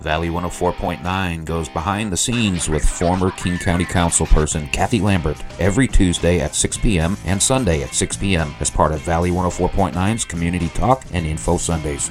Valley 104.9 goes behind the scenes with former King County Councilperson Kathy Lambert every Tuesday at 6 p.m. and Sunday at 6 p.m. as part of Valley 104.9's Community Talk and Info Sundays.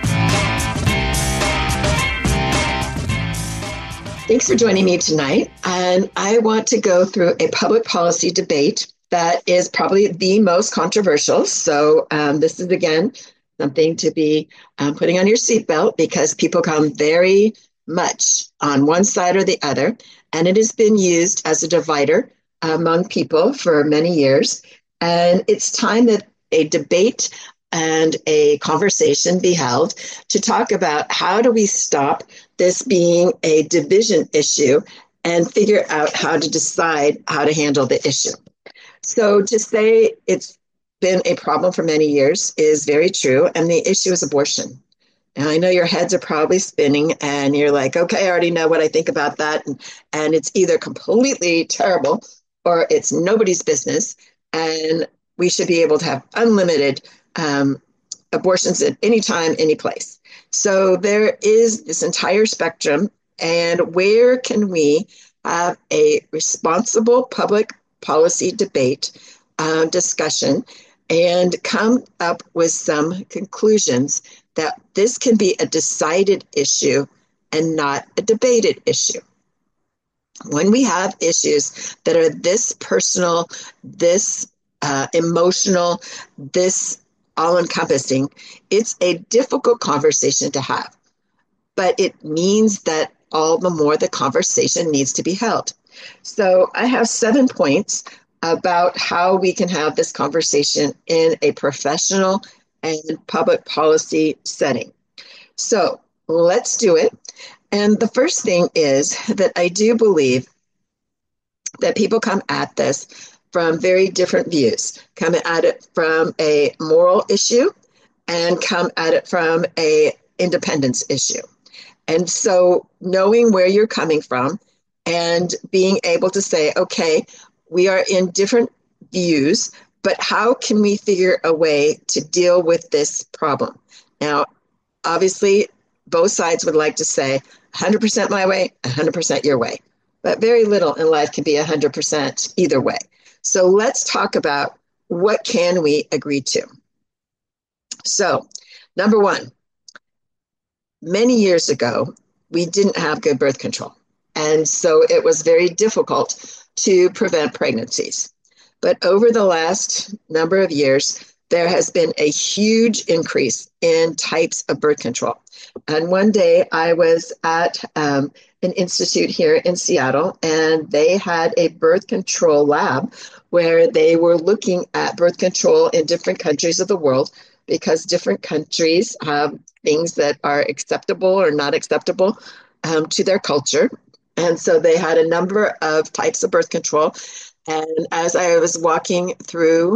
Thanks for joining me tonight. And I want to go through a public policy debate that is probably the most controversial. So this is, again, something to be putting on your seatbelt because people come very much on one side or the other. And it has been used as a divider among people for many years. And it's time that a debate and a conversation be held to talk about how do we stop this being a division issue and figure out how to decide how to handle the issue. So to say it's been a problem for many years is very true, and the issue is abortion. And I know your heads are probably spinning and you're like, okay, I already know what I think about that. And it's either completely terrible or it's nobody's business. And we should be able to have unlimited abortions at any time, any place. So there is this entire spectrum. And where can we have a responsible public policy debate, discussion, and come up with some conclusions that this can be a decided issue and not a debated issue. When we have issues that are this personal, this emotional, this all-encompassing, it's a difficult conversation to have. But it means that all the more the conversation needs to be held. So I have 7 points about how we can have this conversation in a professional and public policy setting. So let's do it. And the first thing is that I do believe that people come at this from very different views, come at it from a moral issue and come at it from a independence issue. And so knowing where you're coming from and being able to say, okay, we are in different views, but how can we figure a way to deal with this problem? Now, obviously, both sides would like to say 100% my way, 100% your way, but very little in life can be 100% either way. So let's talk about what can we agree to. So, number one, many years ago, we didn't have good birth control. And so it was very difficult to prevent pregnancies. But over the last number of years, there has been a huge increase in types of birth control. And one day I was at an institute here in Seattle, and they had a birth control lab where they were looking at birth control in different countries of the world because different countries have things that are acceptable or not acceptable to their culture. And so they had a number of types of birth control. And as I was walking through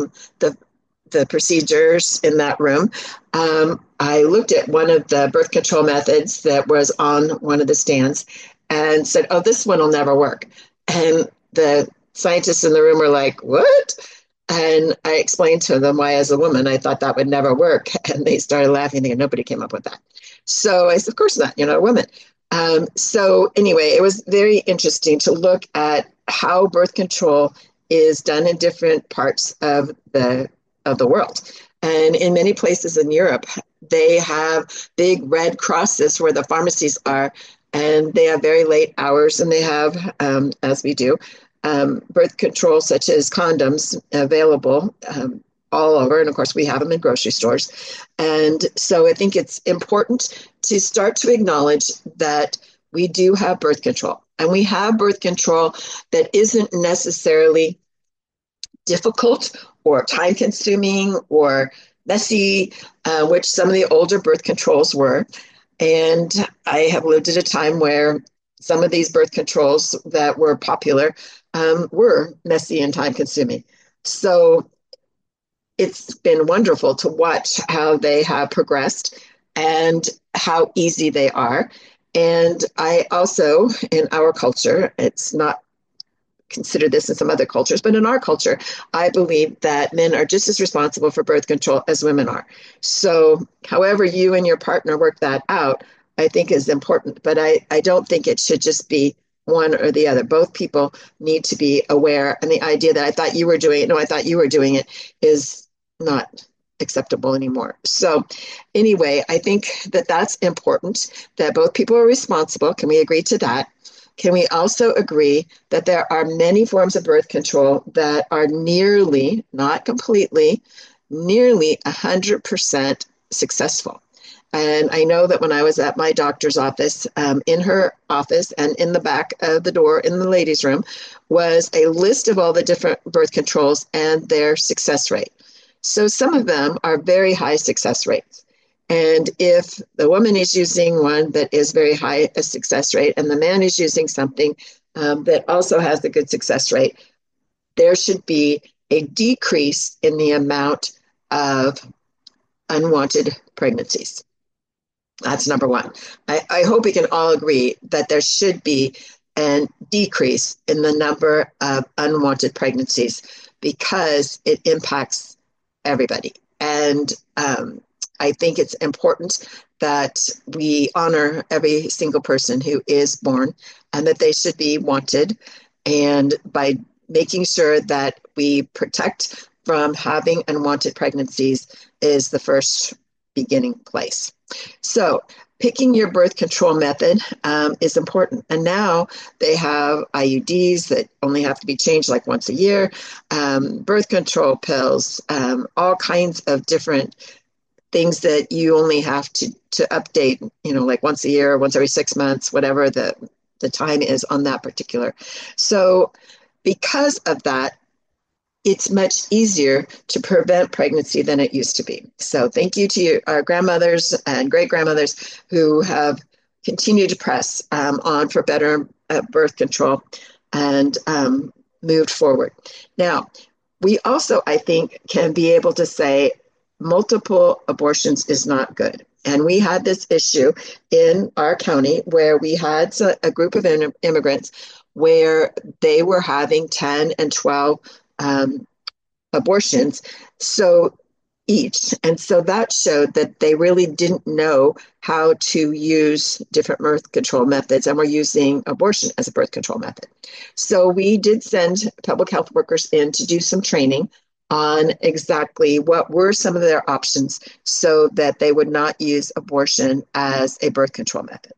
the procedures in that room, I looked at one of the birth control methods that was on one of the stands and said, oh, this one will never work. And the scientists in the room were like, what? And I explained to them why, as a woman, I thought that would never work. And they started laughing, thinking nobody came up with that. So I said, of course not, you're not a woman. So anyway, it was very interesting to look at how birth control is done in different parts of the world. And in many places in Europe, they have big red crosses where the pharmacies are, and they have very late hours, and they have, as we do, birth control such as condoms available all over. And of course, we have them in grocery stores. And so I think it's important to start to acknowledge that we do have birth control. And we have birth control that isn't necessarily difficult or time consuming or messy, which some of the older birth controls were. And I have lived at a time where some of these birth controls that were popular were messy and time consuming. So it's been wonderful to watch how they have progressed and how easy they are. And I also, in our culture, it's not considered this in some other cultures, but in our culture, I believe that men are just as responsible for birth control as women are. So however you and your partner work that out, I think is important, but I don't think it should just be one or the other. Both people need to be aware. And the idea that I thought you were doing it, no, I thought you were doing it is not acceptable anymore. So anyway, I think that that's important, that both people are responsible. Can we agree to that? Can we also agree that there are many forms of birth control that are nearly, not completely, nearly 100% successful? And I know that when I was at my doctor's office, in her office and in the back of the door in the ladies' room was a list of all the different birth controls and their success rate. So some of them are very high success rates. And if the woman is using one that is very high a success rate and the man is using something that also has a good success rate, there should be a decrease in the amount of unwanted pregnancies. That's number one. I hope we can all agree that there should be a decrease in the number of unwanted pregnancies because it impacts everybody. And I think it's important that we honor every single person who is born and that they should be wanted. And by making sure that we protect from having unwanted pregnancies is the first beginning place. So picking your birth control method is important. And now they have IUDs that only have to be changed like once a year, birth control pills, all kinds of different things that you only have to update, like once a year, once every 6 months, whatever the time is on that particular. So because of that, it's much easier to prevent pregnancy than it used to be. So thank you to our grandmothers and great-grandmothers who have continued to press on for better birth control and moved forward. Now, we also, I think, can be able to say multiple abortions is not good. And we had this issue in our county where we had a group of immigrants where they were having 10 and 12 abortions so each. And so that showed that they really didn't know how to use different birth control methods and were using abortion as a birth control method. So we did send public health workers in to do some training on exactly what were some of their options so that they would not use abortion as a birth control method.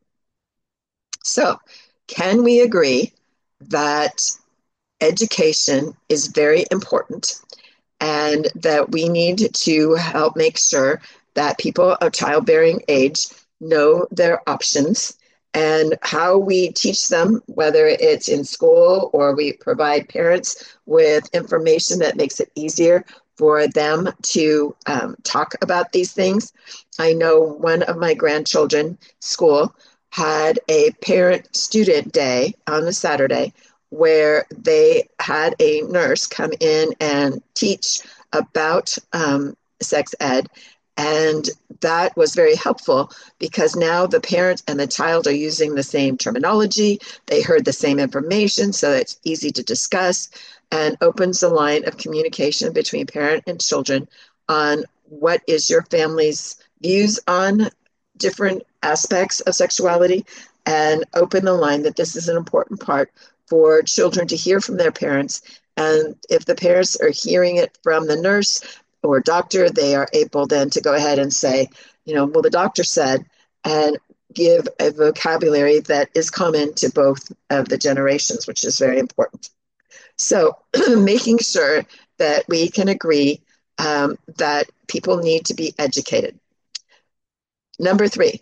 So can we agree that education is very important and that we need to help make sure that people of childbearing age know their options and how we teach them, whether it's in school or we provide parents with information that makes it easier for them to talk about these things. I know one of my grandchildren's school had a parent-student day on a Saturday where they had a nurse come in and teach about sex ed. And that was very helpful because now the parent and the child are using the same terminology. They heard the same information, so it's easy to discuss and opens the line of communication between parent and children on what is your family's views on different aspects of sexuality, and open the line that this is an important part for children to hear from their parents. And if the parents are hearing it from the nurse or doctor, they are able then to go ahead and say, well, the doctor said, and give a vocabulary that is common to both of the generations, which is very important. So making sure that we can agree that people need to be educated. Number 3,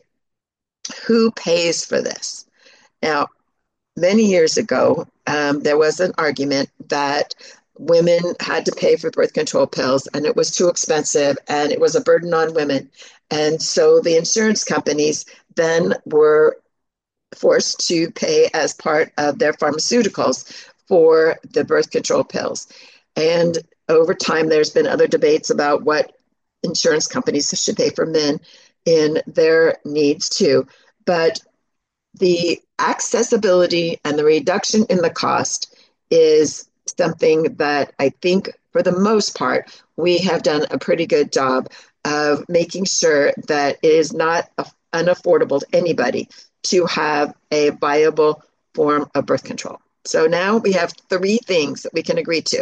who pays for this? Now, many years ago, there was an argument that women had to pay for birth control pills and it was too expensive and it was a burden on women. And so the insurance companies then were forced to pay as part of their pharmaceuticals for the birth control pills. And over time, there's been other debates about what insurance companies should pay for men in their needs too. But the accessibility and the reduction in the cost is something that I think, for the most part, we have done a pretty good job of making sure that it is not unaffordable to anybody to have a viable form of birth control. So now we have three things that we can agree to.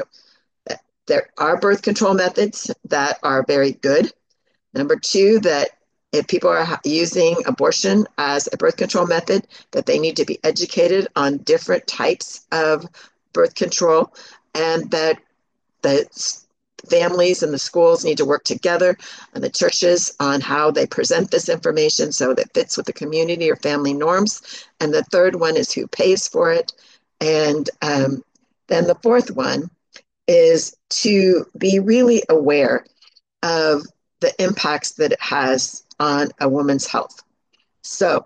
There are birth control methods that are very good. Number two, that if people are using abortion as a birth control method, that they need to be educated on different types of birth control, and that the families and the schools need to work together, and the churches on how they present this information so that it fits with the community or family norms. And the third one is who pays for it. And then the fourth one is to be really aware of the impacts that it has on a woman's health. So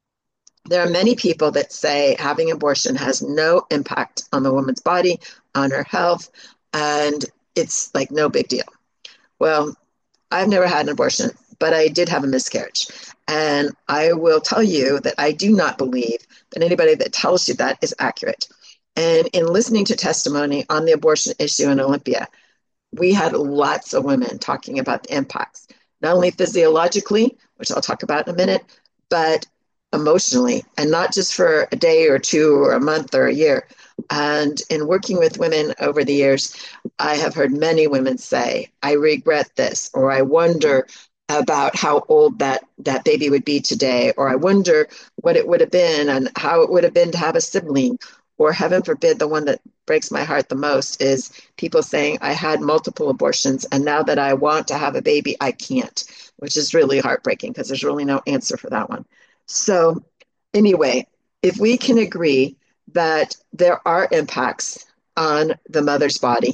there are many people that say having abortion has no impact on the woman's body, on her health, and it's like no big deal. Well, I've never had an abortion, but I did have a miscarriage. And I will tell you that I do not believe that anybody that tells you that is accurate. And in listening to testimony on the abortion issue in Olympia, we had lots of women talking about the impacts, not only physiologically, which I'll talk about in a minute, but emotionally, and not just for a day or two or a month or a year. And in working with women over the years, I have heard many women say, I regret this, or I wonder about how old that baby would be today, or I wonder what it would have been and how it would have been to have a sibling, or heaven forbid, the one that breaks my heart the most is people saying, I had multiple abortions, and now that I want to have a baby, I can't, which is really heartbreaking because there's really no answer for that one. So anyway, if we can agree that there are impacts on the mother's body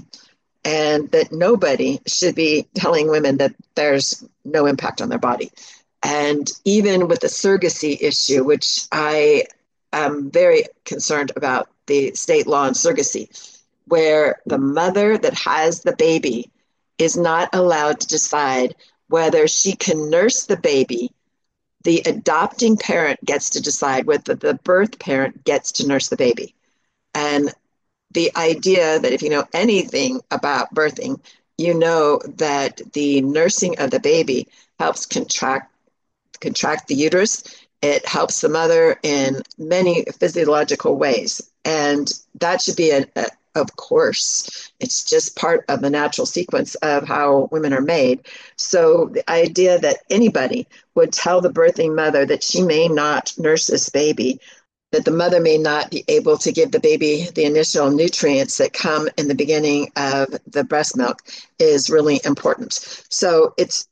and that nobody should be telling women that there's no impact on their body. And even with the surrogacy issue, which I am very concerned about the state law on surrogacy, where the mother that has the baby is not allowed to decide whether she can nurse the baby. The adopting parent gets to decide whether the birth parent gets to nurse the baby. And the idea that if you know anything about birthing, you know that the nursing of the baby helps contract the uterus. It helps the mother in many physiological ways. And that should be of course, it's just part of the natural sequence of how women are made. So the idea that anybody would tell the birthing mother that she may not nurse this baby, that the mother may not be able to give the baby the initial nutrients that come in the beginning of the breast milk is really important. So it's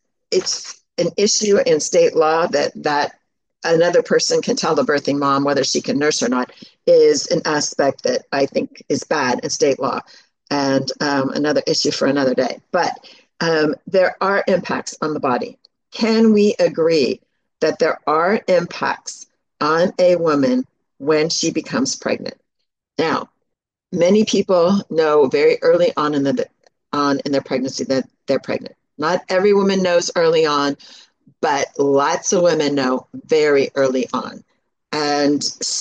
an issue in state law that another person can tell the birthing mom whether she can nurse or not is an aspect that I think is bad in state law, and another issue for another day. But there are impacts on the body. Can we agree that there are impacts on a woman when she becomes pregnant? Now, many people know very early on in their pregnancy that they're pregnant. Not every woman knows early on, but lots of women know very early on. And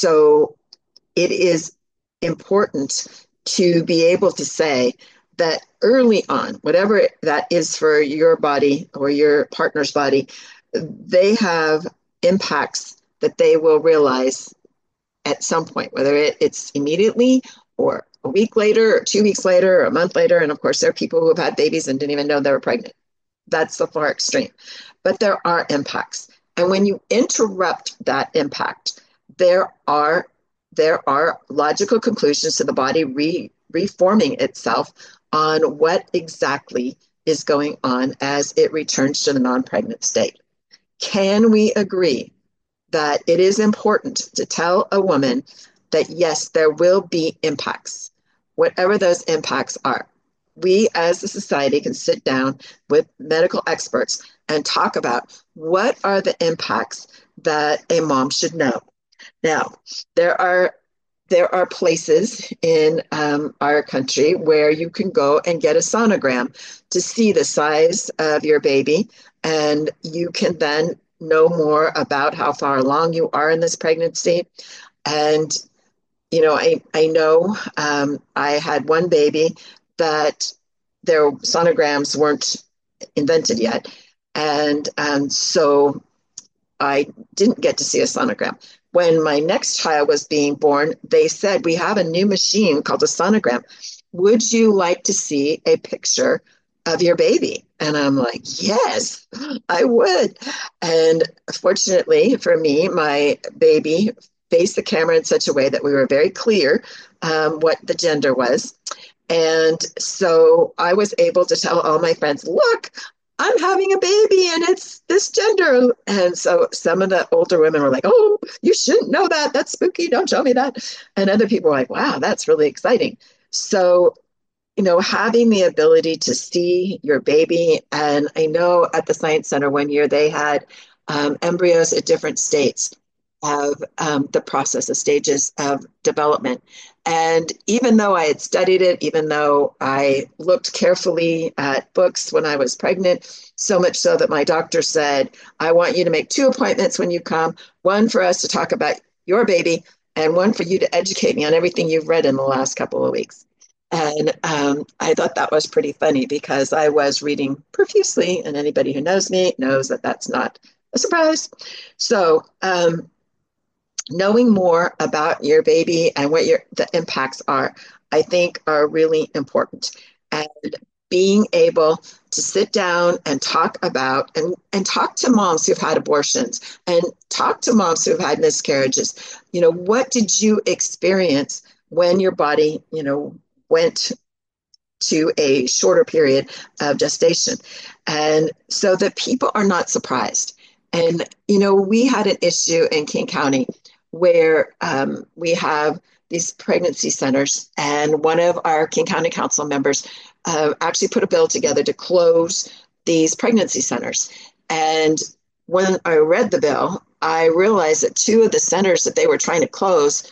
so it is important to be able to say that early on, whatever that is for your body or your partner's body, they have impacts that they will realize at some point, whether it's immediately or a week later or 2 weeks later or a month later. And of course, there are people who have had babies and didn't even know they were pregnant. That's the far extreme. But there are impacts. And when you interrupt that impact, there are logical conclusions to the body reforming itself on what exactly is going on as it returns to the non-pregnant state. Can we agree that it is important to tell a woman that yes, there will be impacts, whatever those impacts are? We as a society can sit down with medical experts and talk about what are the impacts that a mom should know. Now, there are places in our country where you can go and get a sonogram to see the size of your baby, and you can then know more about how far along you are in this pregnancy. And, you know, I know I had one baby that their sonograms weren't invented yet. And so I didn't get to see a sonogram. When my next child was being born, they said, we have a new machine called a sonogram. Would you like to see a picture of your baby? And I'm like, yes, I would. And fortunately for me, my baby faced the camera in such a way that we were very clear what the gender was. And so I was able to tell all my friends, look, I'm having a baby and it's this gender. And so some of the older women were like, oh, you shouldn't know that. That's spooky. Don't show me that. And other people were like, wow, that's really exciting. So, having the ability to see your baby. And I know at the Science Center one year, they had embryos at different states of the process, the stages of development. And even though I had studied it, even though I looked carefully at books when I was pregnant, so much so that my doctor said, I want you to make 2 appointments when you come, one for us to talk about your baby, and one for you to educate me on everything you've read in the last couple of weeks. And I thought that was pretty funny because I was reading profusely, and anybody who knows me knows that that's not a surprise. So, knowing more about your baby and what the impacts are, I think are really important. And being able to sit down and talk about and talk to moms who've had abortions and talk to moms who've had miscarriages. What did you experience when your body, went to a shorter period of gestation? And so that people are not surprised. And, we had an issue in King County where we have these pregnancy centers, and one of our King County Council members actually put a bill together to close these pregnancy centers. And when I read the bill, I realized that 2 of the centers that they were trying to close,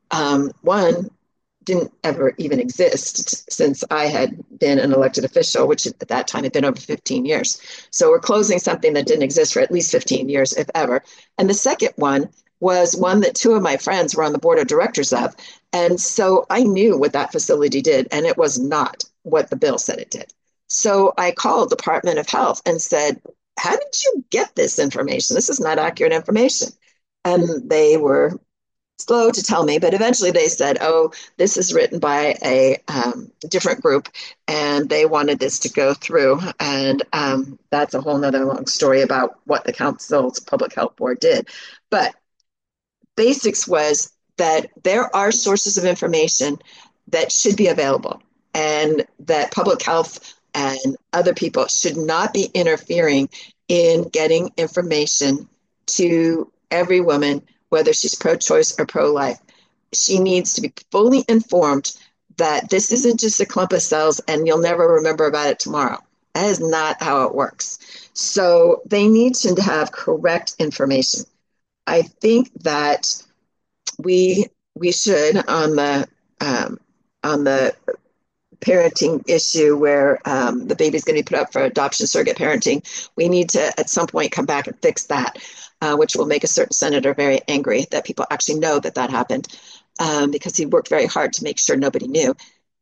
one didn't ever even exist since I had been an elected official, which at that time had been over 15 years. So we're closing something that didn't exist for at least 15 years, if ever. And the second one was one that 2 of my friends were on the board of directors of. And so I knew what that facility did, and it was not what the bill said it did. So I called Department of Health and said, how did you get this information? This is not accurate information. And they were slow to tell me, but eventually they said, oh, this is written by a different group, and they wanted this to go through. And that's a whole nother long story about what the council's public health board did. But basics was that there are sources of information that should be available, and that public health and other people should not be interfering in getting information to every woman, whether she's pro-choice or pro-life. She needs to be fully informed that this isn't just a clump of cells and you'll never remember about it tomorrow. That is not how it works. So they need to have correct information. I think that we should on the parenting issue where the baby's going to be put up for adoption, surrogate parenting, we need to at some point come back and fix that, which will make a certain senator very angry that people actually know that that happened, because he worked very hard to make sure nobody knew.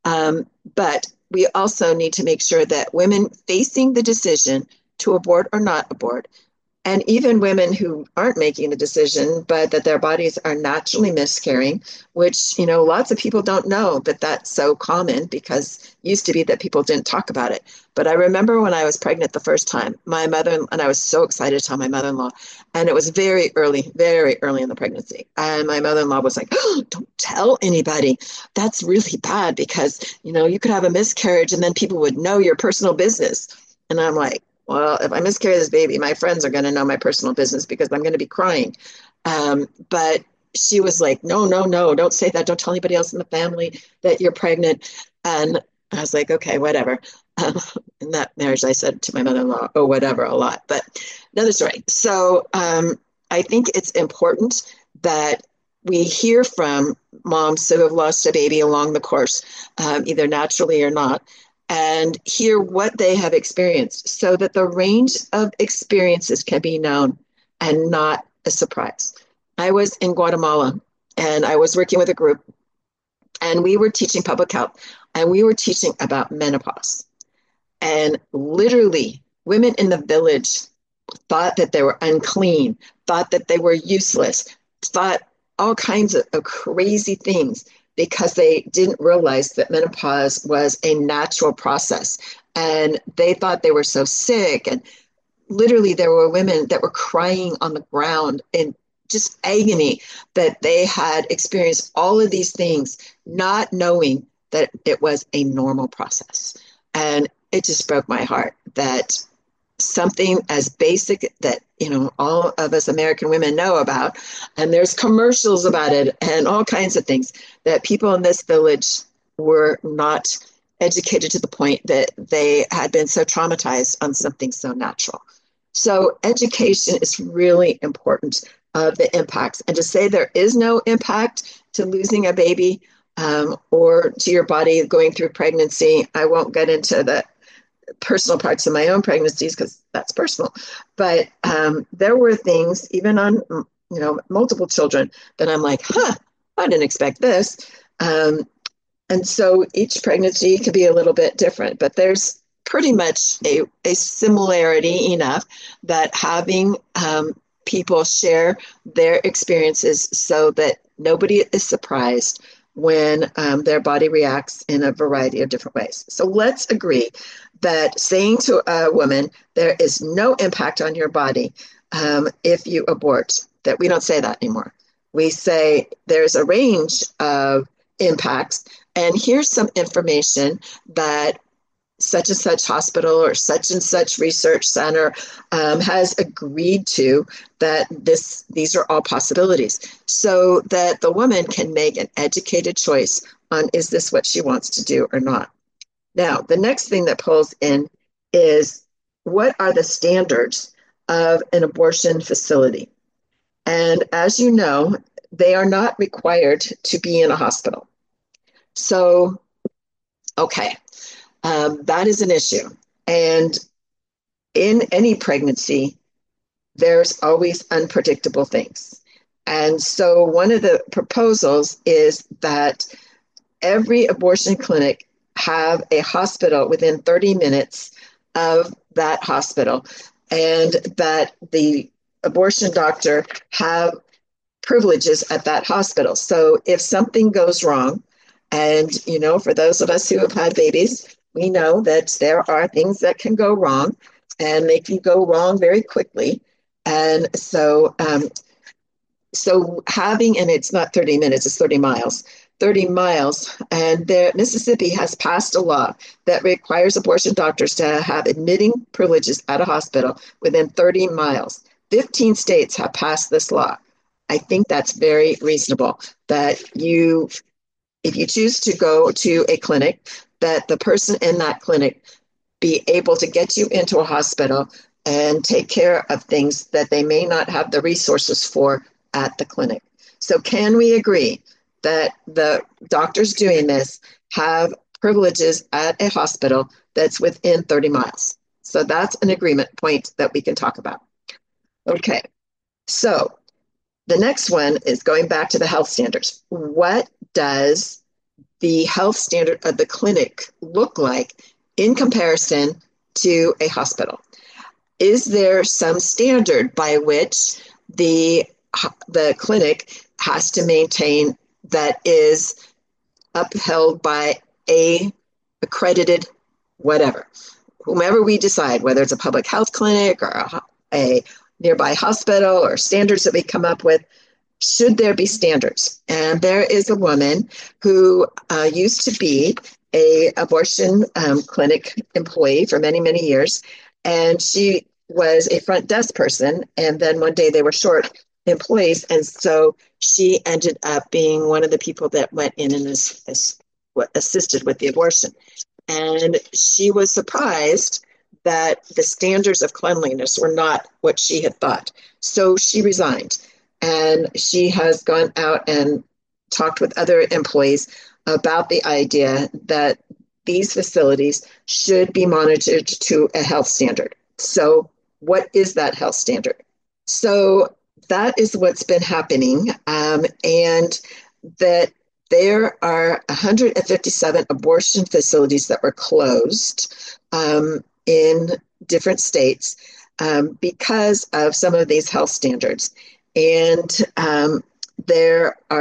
But we also need to make sure that women facing the decision to abort or not abort, and even women who aren't making the decision, but that their bodies are naturally miscarrying, which, lots of people don't know that that's so common, because it used to be that people didn't talk about it. But I remember when I was pregnant the first time, my mother, and I was so excited to tell my mother-in-law, and it was very early in the pregnancy. And my mother-in-law was like, oh, don't tell anybody. That's really bad because, you could have a miscarriage and then people would know your personal business. And I'm like, well, if I miscarry this baby, my friends are going to know my personal business because I'm going to be crying. But she was like, no, don't say that. Don't tell anybody else in the family that you're pregnant. And I was like, okay, whatever. In that marriage, I said to my mother-in-law, oh, whatever, a lot. But another story. So I think it's important that we hear from moms who have lost a baby along the course, either naturally or not, and hear what they have experienced so that the range of experiences can be known and not a surprise. I was in Guatemala and I was working with a group, and we were teaching public health, and we were teaching about menopause. And literally women in the village thought that they were unclean, thought that they were useless, thought all kinds of crazy things because they didn't realize that menopause was a natural process. And they thought they were so sick. And literally, there were women that were crying on the ground in just agony that they had experienced all of these things, not knowing that it was a normal process. And it just broke my heart that something as basic that all of us American women know about, and there's commercials about it and all kinds of things, that people in this village were not educated to the point that they had been so traumatized on something so natural. So education is really important of the impacts. And to say there is no impact to losing a baby or to your body going through pregnancy, I won't get into the personal parts of my own pregnancies because that's personal. But there were things, even on multiple children, that I'm like, I didn't expect this. And so each pregnancy can be a little bit different, but there's pretty much a similarity enough that having people share their experiences so that nobody is surprised when their body reacts in a variety of different ways. So let's agree that saying to a woman, there is no impact on your body if you abort, that we don't say that anymore. We say there's a range of impacts, and here's some information that such and such hospital or such and such research center has agreed to, that these are all possibilities, so that the woman can make an educated choice on, is this what she wants to do or not? Now, the next thing that pulls in is, what are the standards of an abortion facility? And as you know, they are not required to be in a hospital. So, okay. That is an issue. And in any pregnancy, there's always unpredictable things. And so one of the proposals is that every abortion clinic have a hospital within 30 minutes of that hospital, and that the abortion doctor have privileges at that hospital. So if something goes wrong, and for those of us who have had babies, we know that there are things that can go wrong, and they can go wrong very quickly. And so having, and it's not 30 minutes, it's 30 miles. 30 miles, and Mississippi has passed a law that requires abortion doctors to have admitting privileges at a hospital within 30 miles. 15 states have passed this law. I think that's very reasonable, that if you choose to go to a clinic, that the person in that clinic be able to get you into a hospital and take care of things that they may not have the resources for at the clinic. So can we agree that the doctors doing this have privileges at a hospital that's within 30 miles? So that's an agreement point that we can talk about. Okay, so the next one is going back to the health standards. What does the health standard of the clinic look like in comparison to a hospital? Is there some standard by which the clinic has to maintain that is upheld by a accredited whatever, whomever we decide, whether it's a public health clinic or a nearby hospital, or standards that we come up with? Should there be standards? And there is a woman who used to be a abortion clinic employee for many, many years, and she was a front desk person, and then one day they were short employees, and so she ended up being one of the people that went in and assisted with the abortion. And she was surprised that the standards of cleanliness were not what she had thought. So she resigned, and she has gone out and talked with other employees about the idea that these facilities should be monitored to a health standard. So what is that health standard? So that is what's been happening, and that there are 157 abortion facilities that were closed in different states. because of some of these health standards. And there are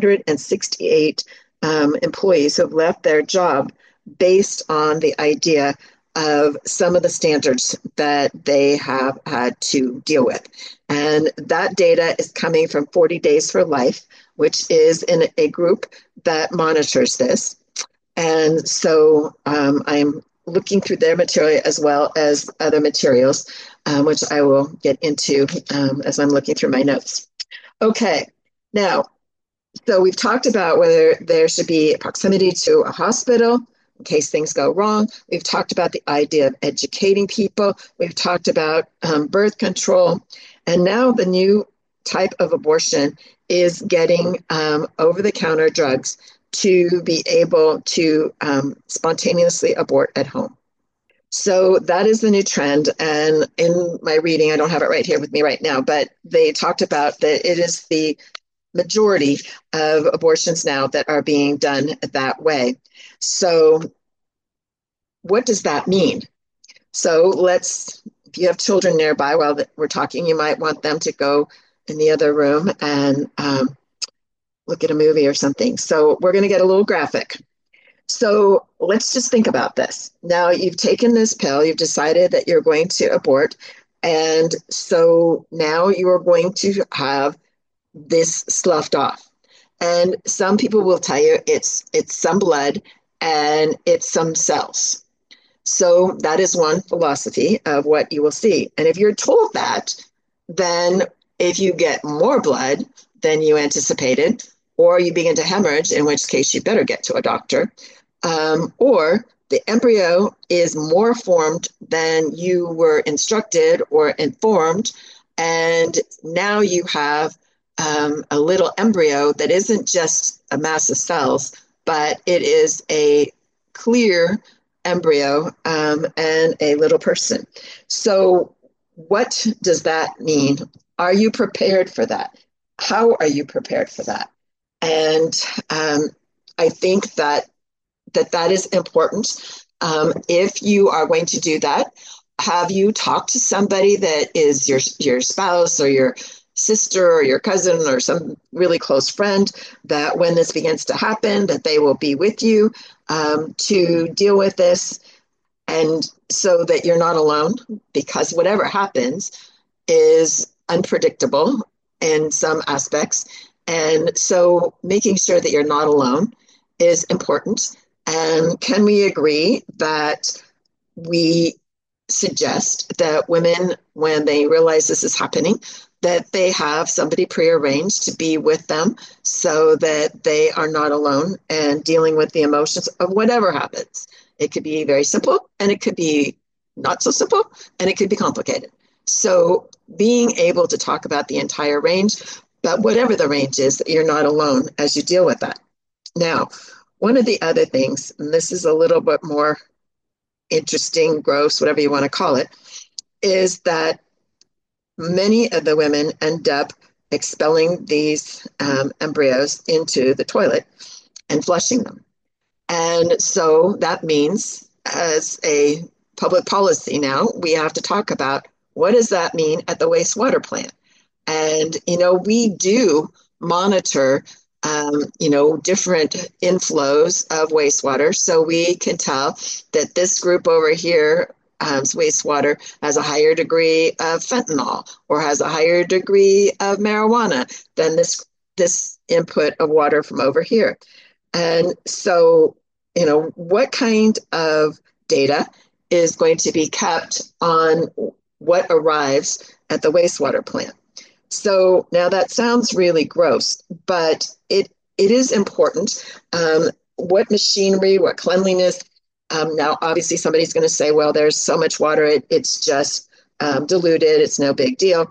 268 employees who have left their job based on the idea of some of the standards that they have had to deal with. And that data is coming from 40 Days for Life, which is in a group that monitors this. And so I'm looking through their material as well as other materials, which I will get into as I'm looking through my notes. Okay, now, so we've talked about whether there should be proximity to a hospital in case things go wrong. We've talked about the idea of educating people. We've talked about birth control. And now the new type of abortion is getting over-the-counter drugs to be able to spontaneously abort at home. So that is the new trend. And in my reading, I don't have it right here with me right now, but they talked about that it is the majority of abortions now that are being done that way. So what does that mean? So if you have children nearby while we're talking, you might want them to go in the other room and look at a movie or something. So we're going to get a little graphic. So let's just think about this. Now you've taken this pill, you've decided that you're going to abort. And so now you are going to have this sloughed off. And some people will tell you it's some blood and it's some cells. So that is one philosophy of what you will see. And if you're told that, then if you get more blood than you anticipated, or you begin to hemorrhage, in which case you better get to a doctor, or the embryo is more formed than you were instructed or informed, and now you have a little embryo that isn't just a mass of cells, but it is a clear embryo and a little person. So what does that mean? Are you prepared for that? How are you prepared for that? And I think that is important. If you are going to do that, have you talked to somebody that is your spouse or your sister or your cousin or some really close friend, that when this begins to happen, that they will be with you to deal with this, and so that you're not alone, because whatever happens is unpredictable in some aspects. And so making sure that you're not alone is important. And can we agree that we suggest that women, when they realize this is happening, that they have somebody prearranged to be with them so that they are not alone and dealing with the emotions of whatever happens? It could be very simple, and it could be not so simple, and it could be complicated. So being able to talk about the entire range, but whatever the range is, you're not alone as you deal with that. Now, one of the other things, and this is a little bit more interesting, gross, whatever you want to call it, is that many of the women end up expelling these embryos into the toilet and flushing them. And so that means, as a public policy now, we have to talk about what does that mean at the wastewater plant. And, we do monitor, different inflows of wastewater. So we can tell that this group over here, wastewater, has a higher degree of fentanyl or has a higher degree of marijuana than this input of water from over here. And so, what kind of data is going to be kept on what arrives at the wastewater plant? So now that sounds really gross, but it is important. What machinery, what cleanliness. Now, obviously, somebody's going to say, well, there's so much water, it's just diluted, it's no big deal.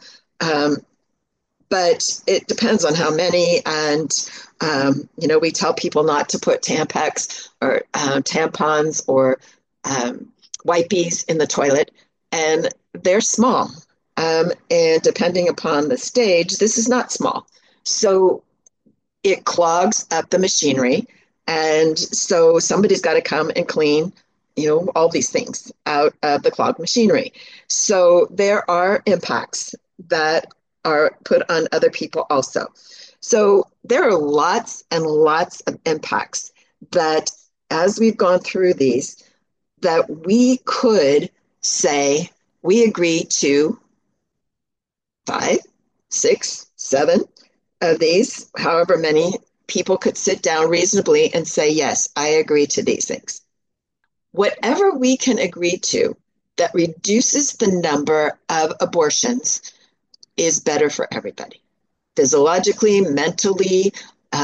But it depends on how many. And, we tell people not to put Tampax or tampons or wipies in the toilet, and they're small. And depending upon the stage, this is not small. So it clogs up the machinery. And so somebody's got to come and clean all these things out of the clogged machinery. So there are impacts that are put on other people also. So there are lots and lots of impacts that, as we've gone through these, that we could say we agree to 5, 6, 7 of these, however many people could sit down reasonably and say, yes, I agree to these things. Whatever we can agree to that reduces the number of abortions is better for everybody. Physiologically, mentally,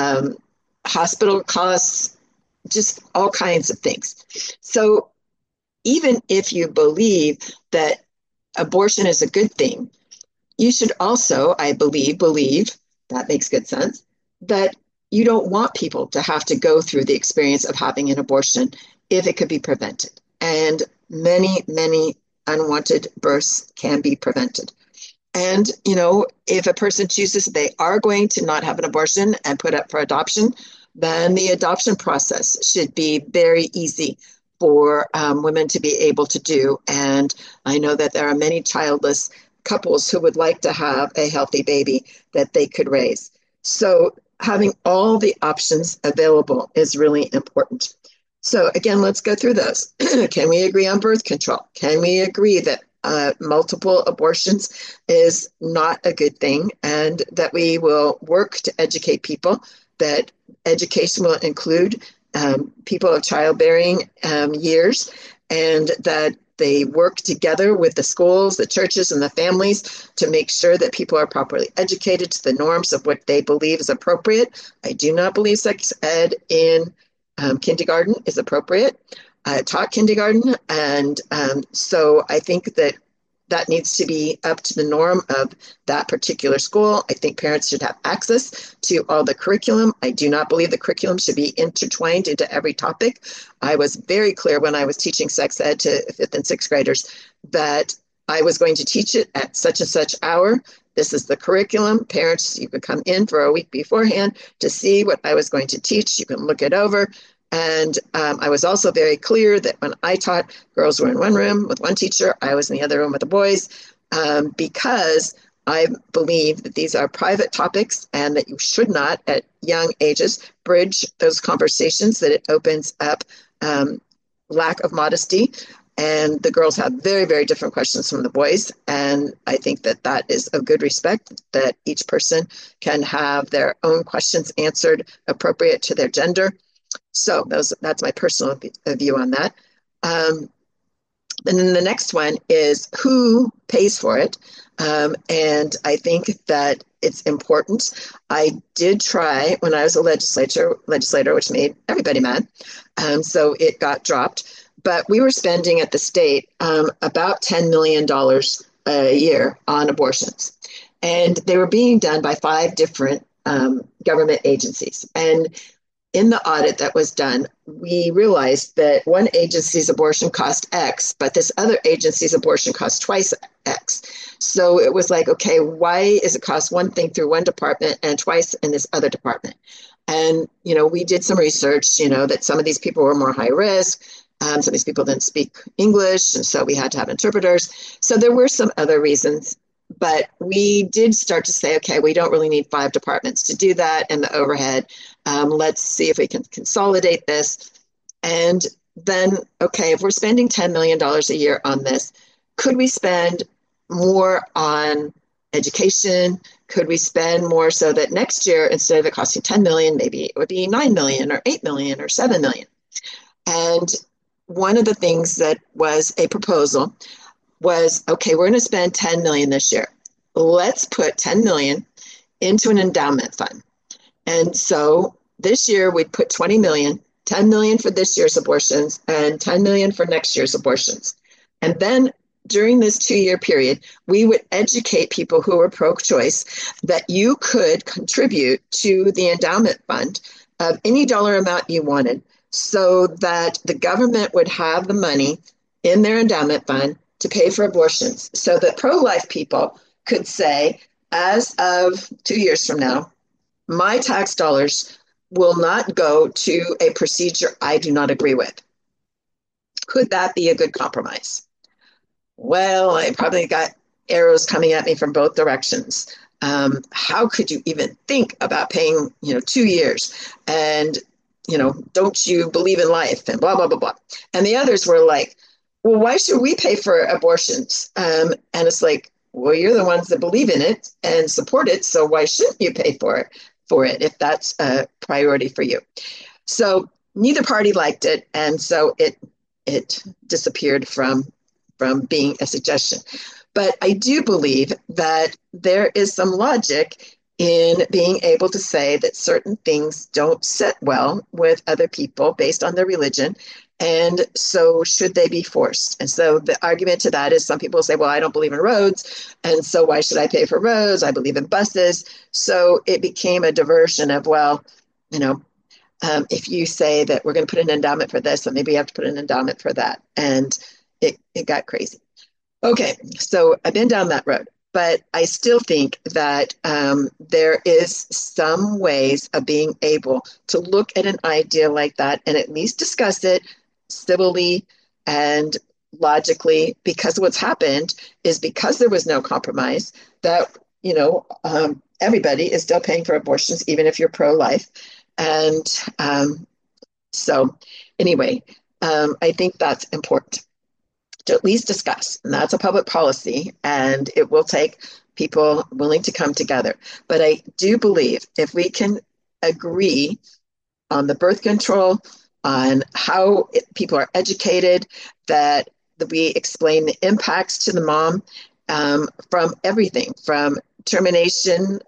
hospital costs, just all kinds of things. So even if you believe that abortion is a good thing, you should also, I believe, that makes good sense, that you don't want people to have to go through the experience of having an abortion if it could be prevented. And many, many unwanted births can be prevented. And, if a person chooses they are going to not have an abortion and put up for adoption, then the adoption process should be very easy for women to be able to do. And I know that there are many childless couples who would like to have a healthy baby that they could raise. So having all the options available is really important. So again, let's go through those. Can we agree on birth control? Can we agree that multiple abortions is not a good thing, and that we will work to educate people, that education will include people of childbearing years, and that they work together with the schools, the churches, and the families to make sure that people are properly educated to the norms of what they believe is appropriate. I do not believe sex ed in kindergarten is appropriate. I taught kindergarten, and so I think that needs to be up to the norm of that particular school. I think parents should have access to all the curriculum. I do not believe the curriculum should be intertwined into every topic. I was very clear when I was teaching sex ed to 5th and 6th graders that I was going to teach it at such and such hour. This is the curriculum. Parents, you could come in for a week beforehand to see what I was going to teach. You can look it over. And I was also very clear that when I taught, girls were in one room with one teacher, I was in the other room with the boys, because I believe that these are private topics and that you should not, at young ages, bridge those conversations, that it opens up lack of modesty. And the girls have very, very different questions from the boys. And I think that that is of good respect, that each person can have their own questions answered appropriate to their gender. So that's my personal view on that. And then the next one is who pays for it. And I think that it's important. I did try when I was a legislator, which made everybody mad. So it got dropped. But we were spending at the state about $10 million a year on abortions. And they were being done by 5 different government agencies. And in the audit that was done, we realized that one agency's abortion cost X, but this other agency's abortion cost twice X. So it was like, okay, why is it cost one thing through one department and twice in this other department? And, we did some research, that some of these people were more high risk. Some of these people didn't speak English, and so we had to have interpreters. So there were some other reasons. But we did start to say, okay, we don't really need 5 departments to do that and the overhead. Let's see if we can consolidate this. And then, okay, if we're spending $10 million a year on this, could we spend more on education? Could we spend more so that next year, instead of it costing 10 million, maybe it would be 9 million or 8 million or 7 million? And one of the things that was a proposal was, okay, we're going to spend 10 million this year. Let's put 10 million into an endowment fund. And so this year we'd put 20 million, 10 million for this year's abortions and 10 million for next year's abortions. And then during this 2-year period, we would educate people who were pro-choice that you could contribute to the endowment fund of any dollar amount you wanted, so that the government would have the money in their endowment fund to pay for abortions, so that pro-life people could say, as of 2 years from now, my tax dollars will not go to a procedure I do not agree with. Could that be a good compromise? Well, I probably got arrows coming at me from both directions. How could you even think about paying, 2 years? And, don't you believe in life? And blah, blah, blah, blah. And the others were like, well, why should we pay for abortions? And it's like, well, you're the ones that believe in it and support it. So why shouldn't you pay for it if that's a priority for you? So neither party liked it. And so it disappeared from being a suggestion. But I do believe that there is some logic in being able to say that certain things don't sit well with other people based on their religion. And so should they be forced? And so the argument to that is some people say, well, I don't believe in roads. And so why should I pay for roads? I believe in buses. So it became a diversion of, well, if you say that we're going to put an endowment for this, then maybe you have to put an endowment for that. And it got crazy. Okay, so I've been down that road, but I still think that there is some ways of being able to look at an idea like that and at least discuss it civilly and logically, because what's happened is because there was no compromise that, everybody is still paying for abortions, even if you're pro-life. And so anyway, I think that's important to at least discuss. And that's a public policy, and it will take people willing to come together. But I do believe if we can agree on the birth control, on how people are educated, that we explain the impacts to the mom from everything, from termination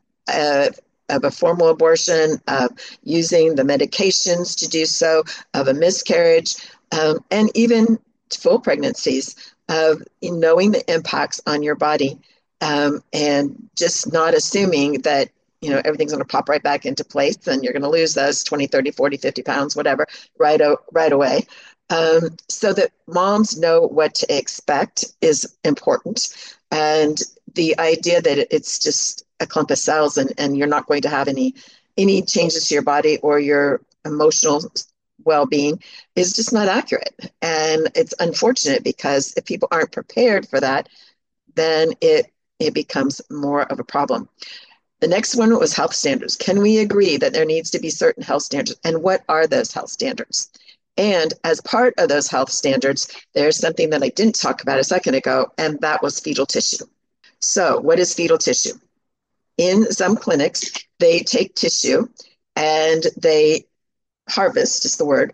of a formal abortion, of using the medications to do so, of a miscarriage, and even full pregnancies, of knowing the impacts on your body, and just not assuming that everything's going to pop right back into place and you're going to lose those 20, 30, 40, 50 pounds, whatever, right away. So that moms know what to expect is important. And the idea that it's just a clump of cells and you're not going to have any changes to your body or your emotional well-being is just not accurate. And it's unfortunate because if people aren't prepared for that, then it becomes more of a problem. The next one was health standards. Can we agree that there needs to be certain health standards? And what are those health standards? And as part of those health standards, there's something that I didn't talk about a second ago, and that was fetal tissue. So what is fetal tissue? In some clinics, they take tissue and they harvest, is the word,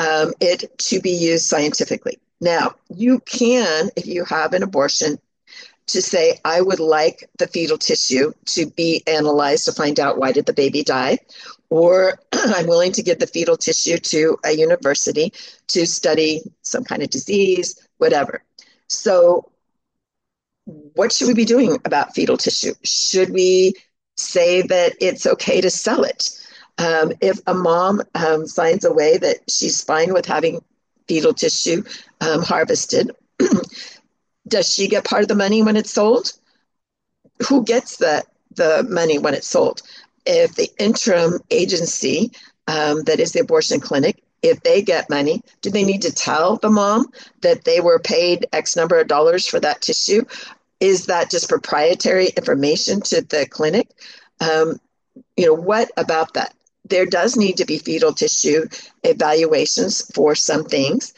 it to be used scientifically. Now, you can, if you have an abortion, to say, I would like the fetal tissue to be analyzed to find out why did the baby die, or I'm willing to give the fetal tissue to a university to study some kind of disease, whatever. So what should we be doing about fetal tissue? Should we say that it's okay to sell it? If a mom signs away that she's fine with having fetal tissue harvested, does she get part of the money when it's sold? Who gets the money when it's sold? If the interim agency, that is the abortion clinic, if they get money, do they need to tell the mom that they were paid X number of dollars for that tissue? Is that just proprietary information to the clinic? What about that? There does need to be fetal tissue evaluations for some things.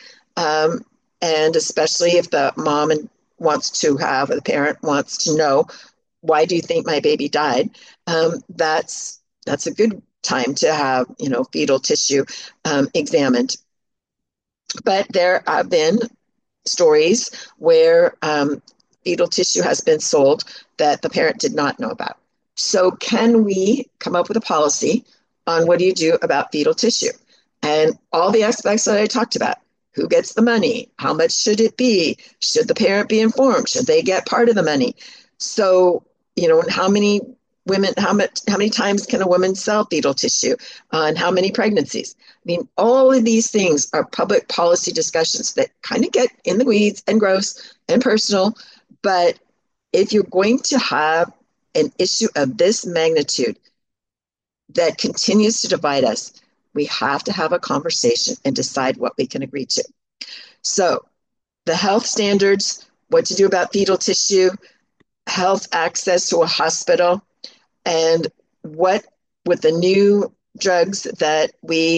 And especially if the mom wants to have, or the parent wants to know, why do you think my baby died? That's a good time to have, fetal tissue examined. But there have been stories where fetal tissue has been sold that the parent did not know about. So can we come up with a policy on what do you do about fetal tissue? And all the aspects that I talked about. Who gets the money? How much should it be? Should the parent be informed? Should they get part of the money? So, how many women, how many times can a woman sell fetal tissue? And how many pregnancies? I mean, all of these things are public policy discussions that kind of get in the weeds and gross and personal. But if you're going to have an issue of this magnitude that continues to divide us, we have to have a conversation and decide what we can agree to. So the health standards, what to do about fetal tissue, health access to a hospital, and what with the new drugs that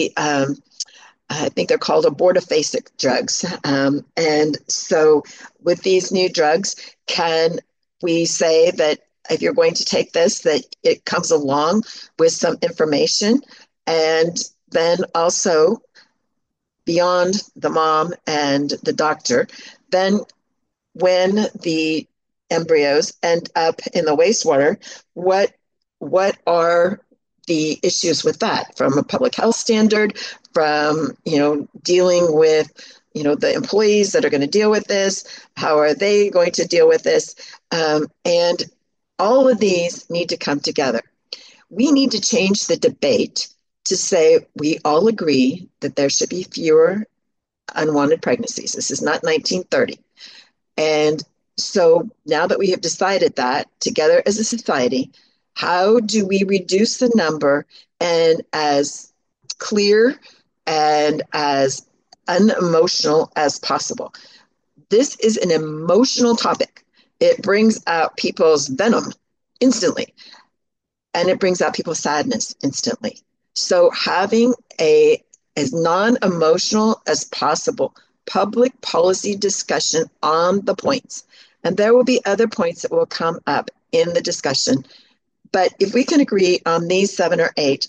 I think they're called abortophasic drugs. And so with these new drugs, can we say that if you're going to take this, that it comes along with some information? And then also beyond the mom and the doctor, then when the embryos end up in the wastewater, what are the issues with that from a public health standard, from dealing with the employees that are going to deal with this, how are they going to deal with this, and all of these need to come together. We need to change the debate to say we all agree that there should be fewer unwanted pregnancies. This is not 1930. And so now that we have decided that together as a society, how do we reduce the number and as clear and as unemotional as possible? This is an emotional topic. It brings out people's venom instantly, and it brings out people's sadness instantly. So having as non-emotional as possible public policy discussion on the points. And there will be other points that will come up in the discussion. But if we can agree on these 7 or 8,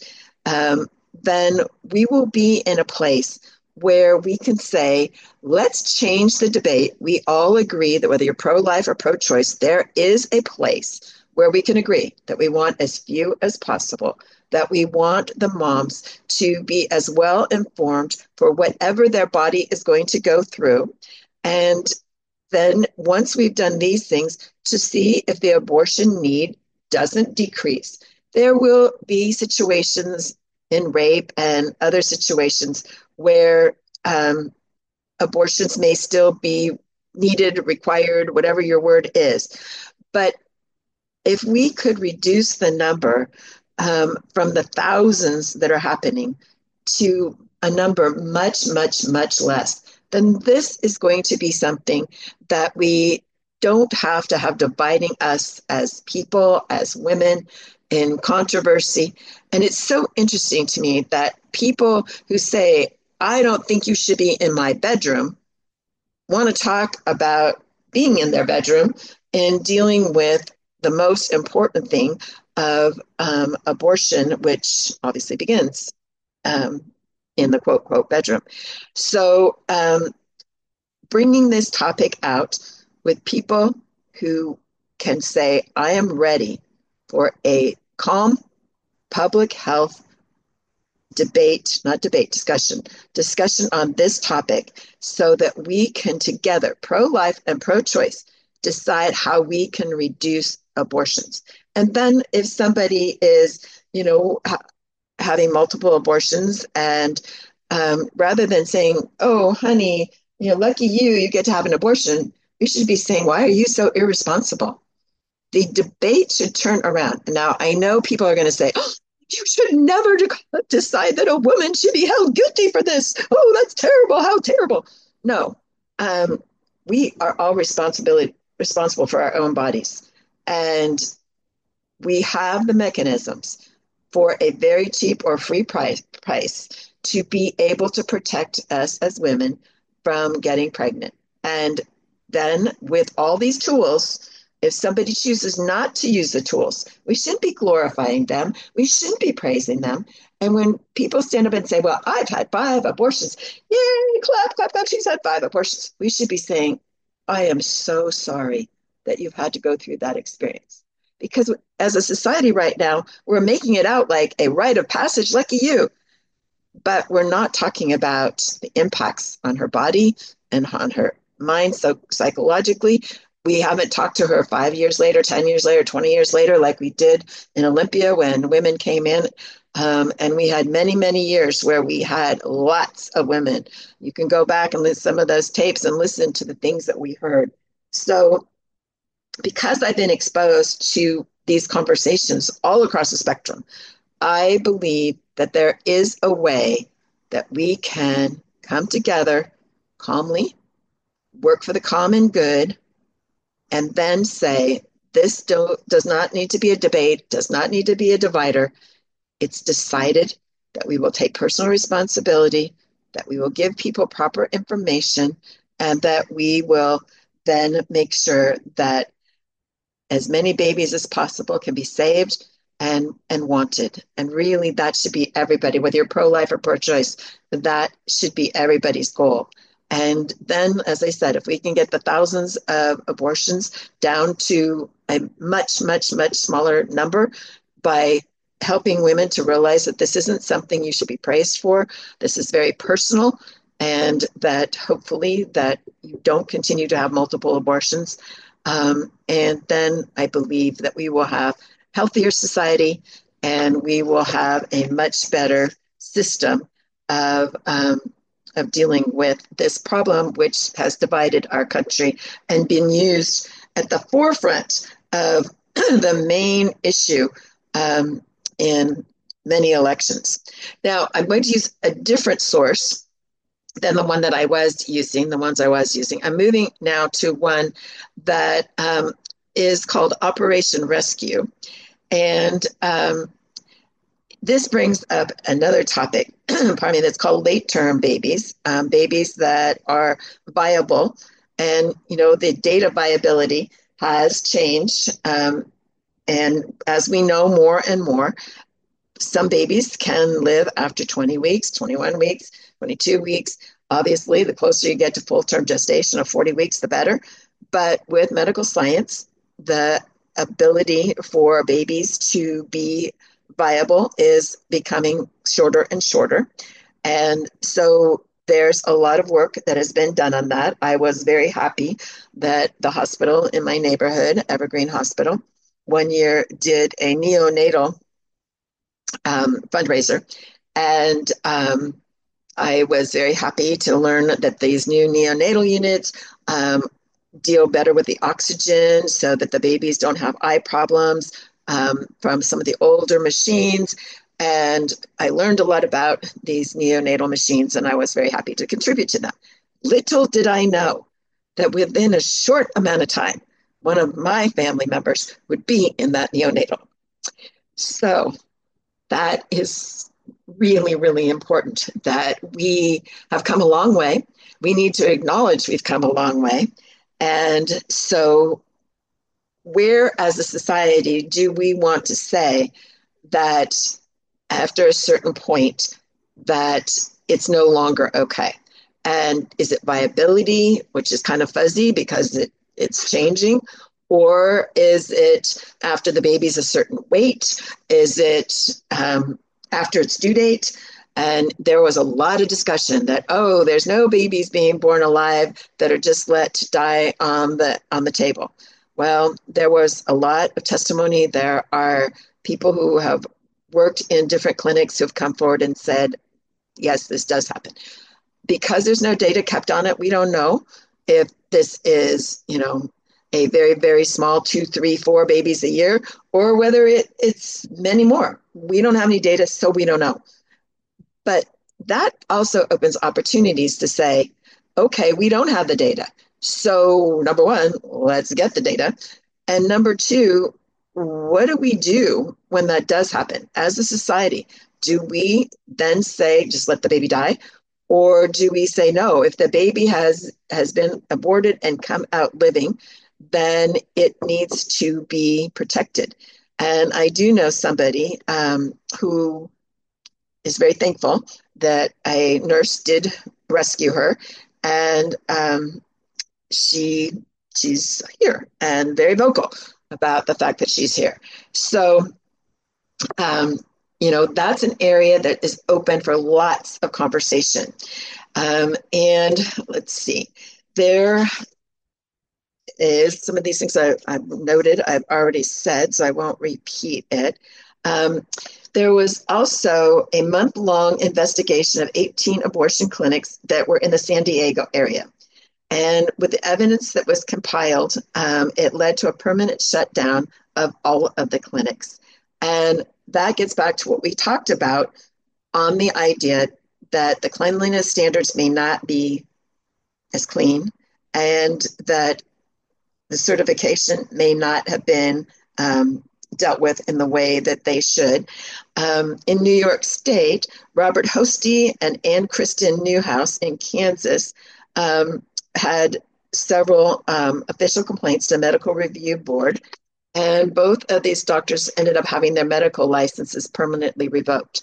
then we will be in a place where we can say, let's change the debate. We all agree that whether you're pro-life or pro-choice, there is a place where we can agree that we want as few as possible, that we want the moms to be as well informed for whatever their body is going to go through. And then once we've done these things, to see if the abortion need doesn't decrease. There will be situations in rape and other situations where abortions may still be needed, required, whatever your word is. But if we could reduce the number from the thousands that are happening to a number much, much, much less, then this is going to be something that we don't have to have dividing us as people, as women, in controversy. And it's so interesting to me that people who say, I don't think you should be in my bedroom, want to talk about being in their bedroom and dealing with the most important thing of abortion, which obviously begins in the quote, quote, bedroom. So bringing this topic out with people who can say, I am ready for a calm public health discussion on this topic so that we can together, pro-life and pro-choice, decide how we can reduce abortions. And then if somebody is, having multiple abortions and rather than saying, oh, honey, lucky you get to have an abortion, we should be saying, why are you so irresponsible? The debate should turn around. Now, I know people are going to say, oh, you should never decide that a woman should be held guilty for this. Oh, that's terrible. How terrible. No, we are all responsible for our own bodies. And we have the mechanisms for a very cheap or free price to be able to protect us as women from getting pregnant. And then with all these tools, if somebody chooses not to use the tools, we shouldn't be glorifying them. We shouldn't be praising them. And when people stand up and say, well, I've had 5 abortions, yay, clap, clap, clap, she's had 5 abortions. We should be saying, I am so sorry that you've had to go through that experience. Because as a society right now, we're making it out like a rite of passage, lucky you. But we're not talking about the impacts on her body and on her mind. So psychologically, we haven't talked to her 5 years later, 10 years later, 20 years later, like we did in Olympia when women came in. And we had many, many years where we had lots of women. You can go back and listen to some of those tapes and listen to the things that we heard. So because I've been exposed to these conversations all across the spectrum, I believe that there is a way that we can come together calmly work for the common good, and then say, this does not need to be a debate, does not need to be a divider. It's decided that we will take personal responsibility, that we will give people proper information, and that we will then make sure that as many babies as possible can be saved and wanted. And really, that should be everybody, whether you're pro-life or pro-choice, that should be everybody's goal. And then, as I said, if we can get the thousands of abortions down to a much, much, much smaller number by helping women to realize that this isn't something you should be praised for, this is very personal, and that hopefully that you don't continue to have multiple abortions. And then I believe that we will have healthier society, and we will have a much better system of dealing with this problem, which has divided our country and been used at the forefront of the main issue in many elections. Now, I'm going to use a different source than the one that I was using, the ones I was using. I'm moving now to one that is called Operation Rescue. And this brings up another topic, pardon me, that's called late-term babies, babies that are viable. And, you know, the data viability has changed. And as we know more and more, some babies can live after 20 weeks, 21 weeks, 22 weeks. Obviously, the closer you get to full-term gestation of 40 weeks, the better. But with medical science, the ability for babies to be viable is becoming shorter and shorter. And so there's a lot of work that has been done on that. I was very happy that the hospital in my neighborhood, Evergreen Hospital, one year did a neonatal fundraiser. And I was very happy to learn that these new neonatal units deal better with the oxygen so that the babies don't have eye problems from some of the older machines. And I learned a lot about these neonatal machines, and I was very happy to contribute to them. Little did I know that within a short amount of time, one of my family members would be in that neonatal. So that is really, really important that we have come a long way. We need to acknowledge we've come a long way. And so where as a society do we want to say that after a certain point that it's no longer okay? And is it viability, which is kind of fuzzy because it's changing? Or is it after the baby's a certain weight? Is it after its due date? And there was a lot of discussion that, oh, there's no babies being born alive that are just let to die on the table. Well, there was a lot of testimony. There are people who have worked in different clinics who have come forward and said, yes, this does happen. Because there's no data kept on it, we don't know if this is, you know, a very, very small 2, 3, 4 babies a year, or whether it's many more. We don't have any data, so we don't know. But that also opens opportunities to say, okay, we don't have the data. So number one, let's get the data. And number two, what do we do when that does happen as a society? Do we then say, just let the baby die? Or do we say, no, if the baby has been aborted and come out living, then it needs to be protected? And I do know somebody who is very thankful that a nurse did rescue her, and she's here and very vocal about the fact that she's here. So, you know, that's an area that is open for lots of conversation. And let's see, there is some of these things I've noted, I've already said, so I won't repeat it. There was also a month-long investigation of 18 abortion clinics that were in the San Diego area. And with the evidence that was compiled, it led to a permanent shutdown of all of the clinics. And that gets back to what we talked about on the idea that the cleanliness standards may not be as clean and that the certification may not have been dealt with in the way that they should. In New York State, Robert Hosty and Ann Kristen Newhouse in Kansas had several official complaints to Medical Review Board, and both of these doctors ended up having their medical licenses permanently revoked.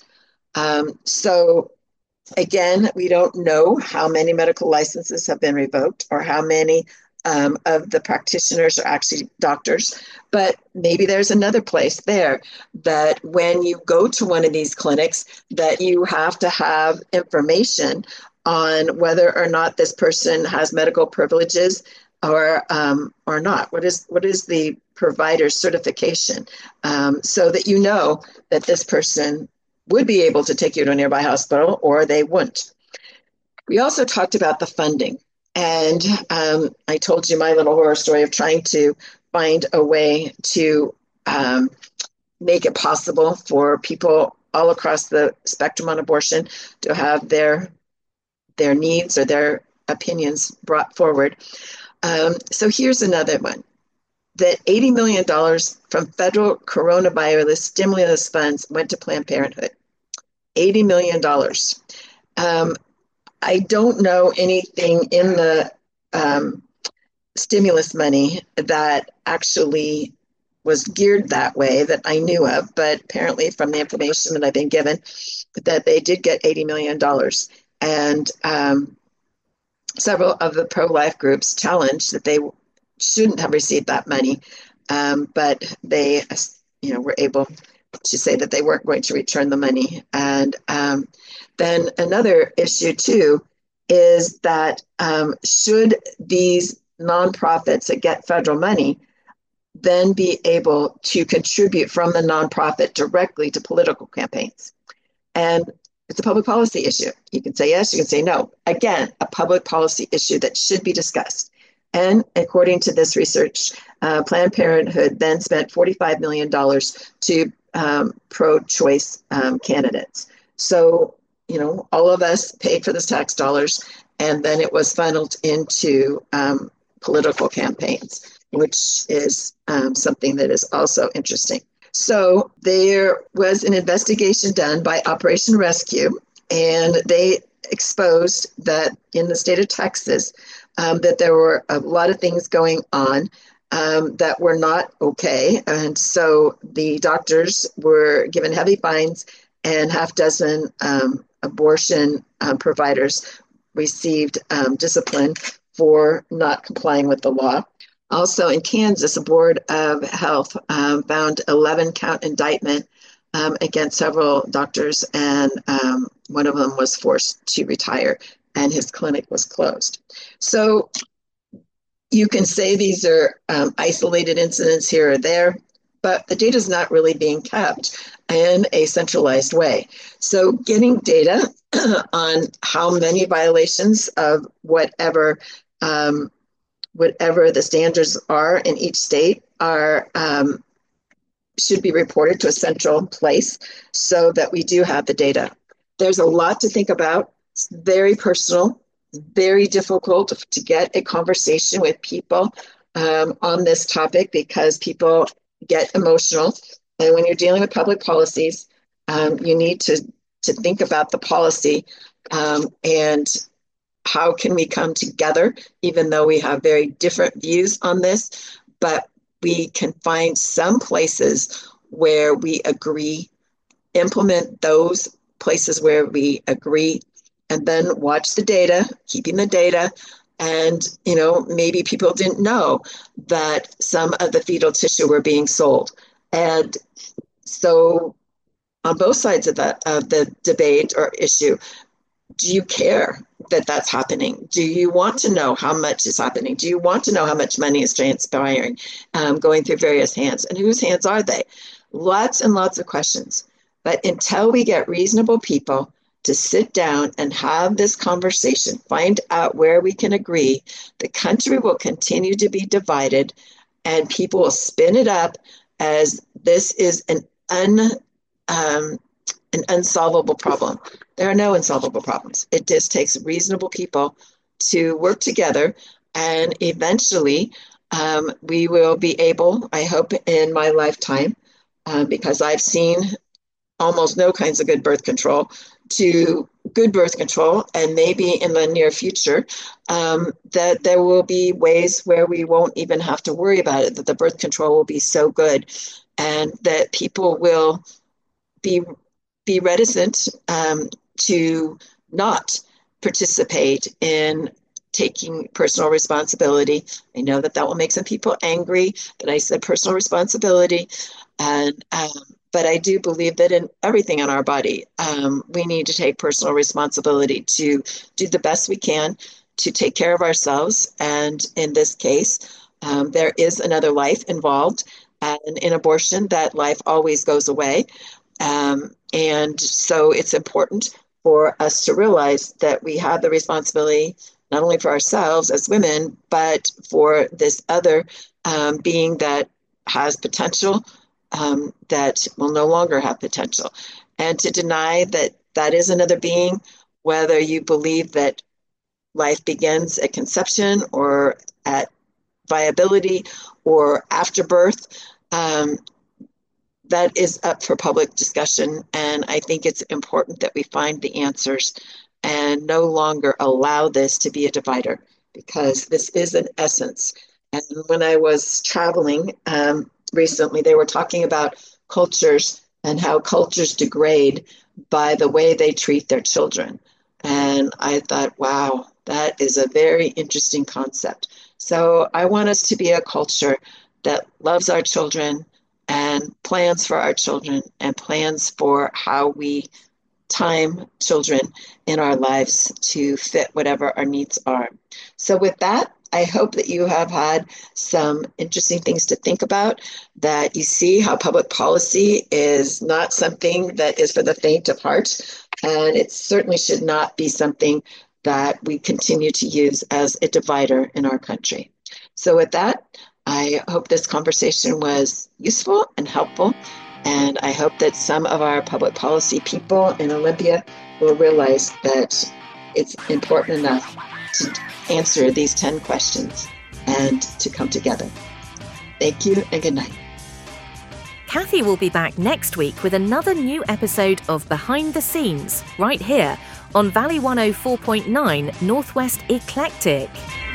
So again, we don't know how many medical licenses have been revoked or how many of the practitioners are actually doctors, but maybe there's another place there that when you go to one of these clinics that you have to have information on whether or not this person has medical privileges or not. What is the provider's certification, so that you know that this person would be able to take you to a nearby hospital or they wouldn't. We also talked about the funding. And I told you my little horror story of trying to find a way to make it possible for people all across the spectrum on abortion to have their needs or their opinions brought forward. So here's another one. That $80 million from federal coronavirus stimulus funds went to Planned Parenthood. $80 million. I don't know anything in the stimulus money that actually was geared that way that I knew of, but apparently from the information that I've been given, that they did get $80 million. And several of the pro-life groups challenged that they shouldn't have received that money, but they were able to say that they weren't going to return the money. And then another issue too is that should these nonprofits that get federal money then be able to contribute from the nonprofit directly to political campaigns? And it's a public policy issue. You can say yes, you can say no. Again, a public policy issue that should be discussed. And according to this research, Planned Parenthood then spent $45 million to pro-choice candidates. So, all of us paid for this tax dollars, and then it was funneled into political campaigns, which is something that is also interesting. So there was an investigation done by Operation Rescue, and they exposed that in the state of Texas, that there were a lot of things going on that were not okay. And so the doctors were given heavy fines, and half dozen abortion providers received discipline for not complying with the law. Also in Kansas, a board of health found 11-count indictment against several doctors, and one of them was forced to retire, and his clinic was closed. So you can say these are isolated incidents here or there, but the data is not really being kept in a centralized way. So getting data on how many violations of whatever the standards are in each state are should be reported to a central place so that we do have the data. There's a lot to think about. It's very personal, very difficult to get a conversation with people on this topic because people get emotional. And when you're dealing with public policies, you need to think about the policy and how can we come together, even though we have very different views on this, but we can find some places where we agree, implement those places where we agree, and then watch the data, keeping the data. And, maybe people didn't know that some of the fetal tissue were being sold. And so on both sides of the debate or issue, do you care that that's happening? Do you want to know how much is happening? Do you want to know how much money is transpiring, going through various hands? And whose hands are they? Lots and lots of questions. But until we get reasonable people to sit down and have this conversation, find out where we can agree, the country will continue to be divided, and people will spin it up as this is an unsolvable problem. There are no unsolvable problems. It just takes reasonable people to work together And eventually, we will be able, I hope in my lifetime, because I've seen almost no kinds of good birth control, to good birth control, and maybe in the near future, that there will be ways where we won't even have to worry about it, that the birth control will be so good, and that people will be reticent to not participate in taking personal responsibility. I know that will make some people angry that I said personal responsibility, and but I do believe that in everything in our body, we need to take personal responsibility to do the best we can to take care of ourselves. And in this case, there is another life involved. And in abortion, that life always goes away. And so it's important for us to realize that we have the responsibility not only for ourselves as women, but for this other being that has potential, that will no longer have potential. And to deny that that is another being, whether you believe that life begins at conception or at viability or after birth, that is up for public discussion. And I think it's important that we find the answers and no longer allow this to be a divider, because this is an essence. And when I was traveling recently, they were talking about cultures and how cultures degrade by the way they treat their children. And I thought, wow, that is a very interesting concept. So I want us to be a culture that loves our children and plans for our children and plans for how we time children in our lives to fit whatever our needs are. So with that, I hope that you have had some interesting things to think about, that you see how public policy is not something that is for the faint of heart, and it certainly should not be something that we continue to use as a divider in our country. So with that, I hope this conversation was useful and helpful, and I hope that some of our public policy people in Olympia will realize that it's important enough to answer these 10 questions and to come together. Thank you and good night. Kathy will be back next week with another new episode of Behind the Scenes, right here on Valley 104.9 Northwest Eclectic.